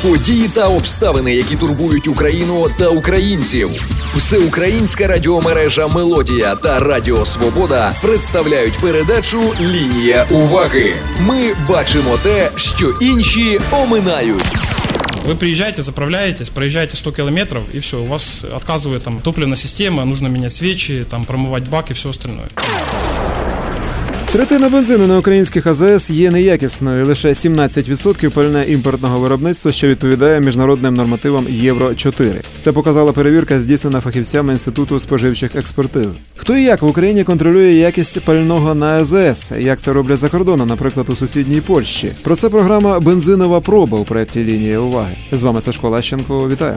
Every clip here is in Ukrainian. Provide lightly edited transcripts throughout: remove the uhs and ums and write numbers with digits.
Події та обставини, які турбують Україну та українців. Всеукраїнська радіомережа «Мелодія» та Радіо Свобода представляють передачу «Лінія уваги». Ми бачимо те, що інші оминають. Вы приезжаете, заправляетесь, проезжаете 100 километров, и все, у вас отказывает там топливная система, нужно менять свечи, там промывать бак и все остальное. Третина бензину на українських АЗС є неякісною. Лише 17% пальне імпортного виробництва, що відповідає міжнародним нормативам Євро-4. Це показала перевірка, здійснена фахівцями Інституту споживчих експертиз. Хто і як в Україні контролює якість пального на АЗС? Як це роблять за кордоном, наприклад, у сусідній Польщі? Про це програма «Бензинова проба» у проєкті «Лінія уваги». З вами Сашко Лащенко. Вітаю.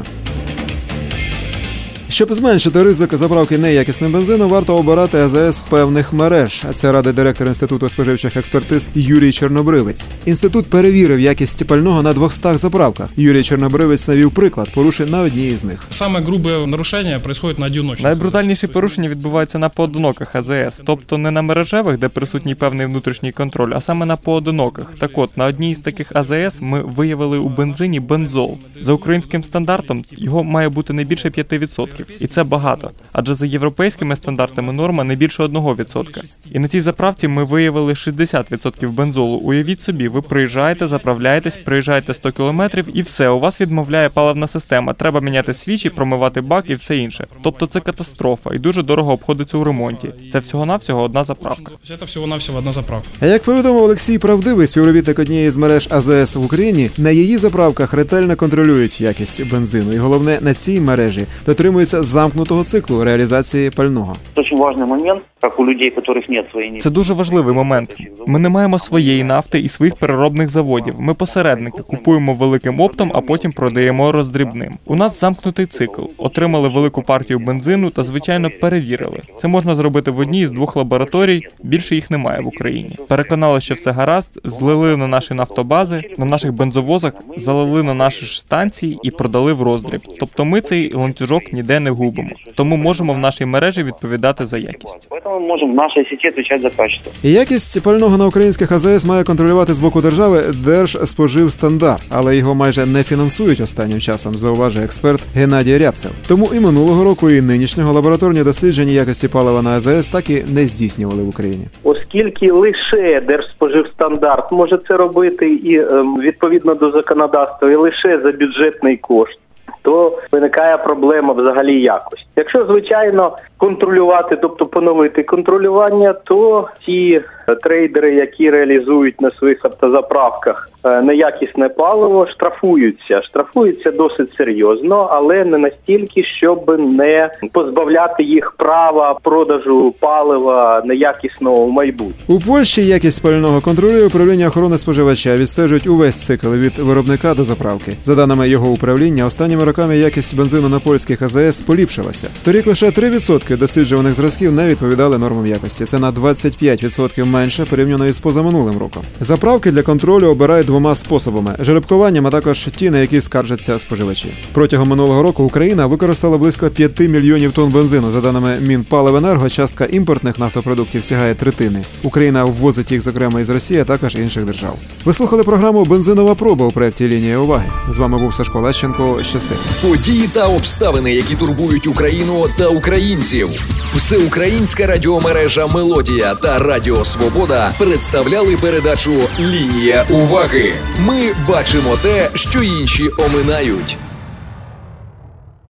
Щоб зменшити ризик заправки неякісним бензином, варто обирати АЗС певних мереж. Це радить директор Інституту споживчих експертиз Юрій Чорнобривець. Інститут перевірив якість пального на 200 заправках. Юрій Чорнобривець навів приклад порушень на одній із них. Саме грубе нарушення відбувається на одиночних. Найбрутальніші порушення відбуваються на поодиноких АЗС, тобто не на мережевих, де присутній певний внутрішній контроль, а саме на поодиноких. Так от, на одній із таких АЗС ми виявили у бензині бензол. За українським стандартом його має бути не більше 5%. І це багато, адже за європейськими стандартами норма не більше 1%. І на цій заправці ми виявили 60% бензолу. Уявіть собі, ви приїжджаєте, заправляєтесь, приїжджаєте 100 кілометрів і все, у вас відмовляє паливна система. Треба міняти свічі, промивати бак і все інше. Тобто це катастрофа і дуже дорого обходиться у ремонті. Це всього-навсього одна заправка. Це всього-навсього одна заправка. А як повідомив Олексій Правдивий, співробітник однієї з мереж АЗС в Україні, на її заправках ретельно контролюють якість бензину. І головне, на цій мережі дотримується замкнутого циклу реалізації пального. Дуже важливий момент, як у людей, у яких немає своєї. Це дуже важливий момент. Ми не маємо своєї нафти і своїх переробних заводів. Ми посередники, купуємо великим оптом, а потім продаємо роздрібним. У нас замкнутий цикл. Отримали велику партію бензину та, звичайно, перевірили. Це можна зробити в одній з 2 лабораторій, більше їх немає в Україні. Переконали, що все гаразд, злили на наші нафтобази, на наших бензовозах, залили на наші ж станції і продали в роздріб. Тобто ми цей ланцюжок ніде не губимо. Тому можемо в нашій мережі відповідати за якість. Тому можемо в нашій сеті відповідати за качество. Якість пального на українських АЗС має контролювати з боку держави Держспоживстандарт, але його майже не фінансують останнім часом, зауважує експерт Геннадій Рябцев. Тому і минулого року, і нинішнього лабораторні дослідження якості палива на АЗС так і не здійснювали в Україні. Оскільки лише Держспоживстандарт може це робити і відповідно до законодавства, і лише за бюджетний кошт, то виникає проблема взагалі якості. Якщо, звичайно, контролювати, тобто поновити контролювання, то ті трейдери, які реалізують на своїх автозаправках неякісне паливо, штрафуються досить серйозно, але не настільки, щоб не позбавляти їх права продажу палива неякісного в майбутньому. У Польщі якість пального контролює управління охорони споживача, відстежують увесь цикл від виробника до заправки. За даними його управління, останніми роками якість бензину на польських АЗС поліпшилася. Торік лише 3% досліджуваних зразків не відповідали нормам якості. Це на 25% менше порівняно із позаминулим роком. Заправки для контролю обирають 2 способами – жеребкуванням, а також ті, на які скаржаться споживачі. Протягом минулого року Україна використала близько 5 мільйонів тонн бензину. За даними Мінпаливенерго, частка імпортних нафтопродуктів сягає 1/3. Україна ввозить їх, зокрема, із Росії, а також інших держав. Ви слухали програму «Бензинова проба» у проєкті «Лінія уваги». З вами був Сашко Лащенко. Щасти. Події та обставини, які турбують Україну та українців. Всеукраїнська радіомережа «Мелодія» та Радіо Свобода представляли передачу «Лінія уваги». Ми бачимо те, що інші оминають.